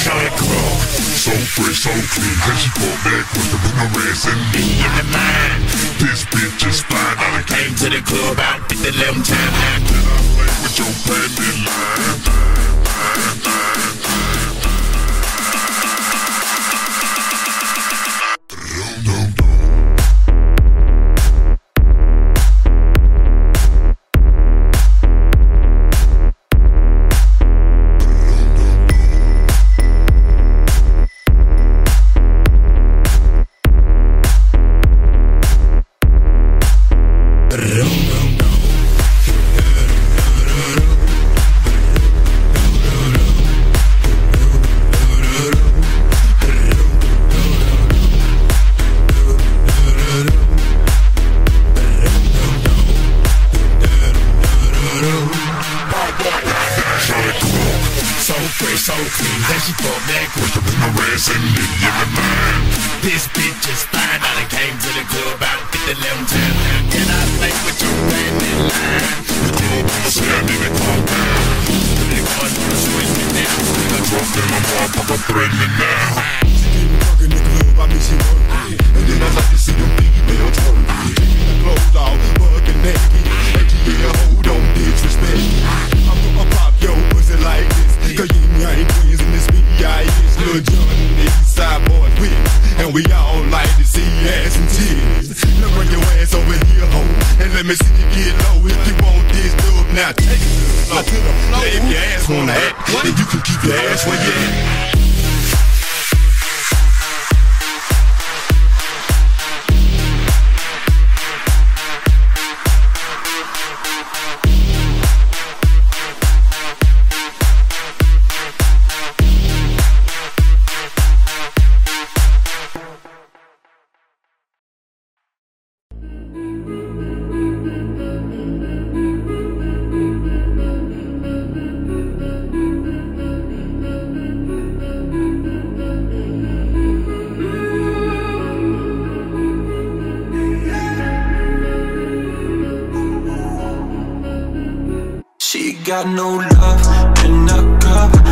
Shot clock, so fresh, so clean. Then she brought back with the boomerangs and me in the mind. This bitch is fine. I came to the club out with the 11 time. Then I play with your payment line. So clean, then she brought back with the boomerangs and me in the mind. This bitch is fine. I done came to the club out with the 11 time. Can I play with your payment line? The club wanna say I need to calm down. They want to swing me down. I drunk in my motherfucker threaten me now. She keep me drunk in the club, I mean she work me. And then I like to see them females twerk me. Taking the clothes off, fucking naked. AGL, hold on, disrespect. I'm gonna pop your pussy like this. Cause you ain't friends in this B.I.S. Lil Jon and the Eastside Boys with. And we all like to see ass and titties. Now bring your ass over here, ho. And let me see you get low. If you want this dub, now take it to the floor. If your ass wanna act, then you can keep your ass where you at. Got no love in a cup.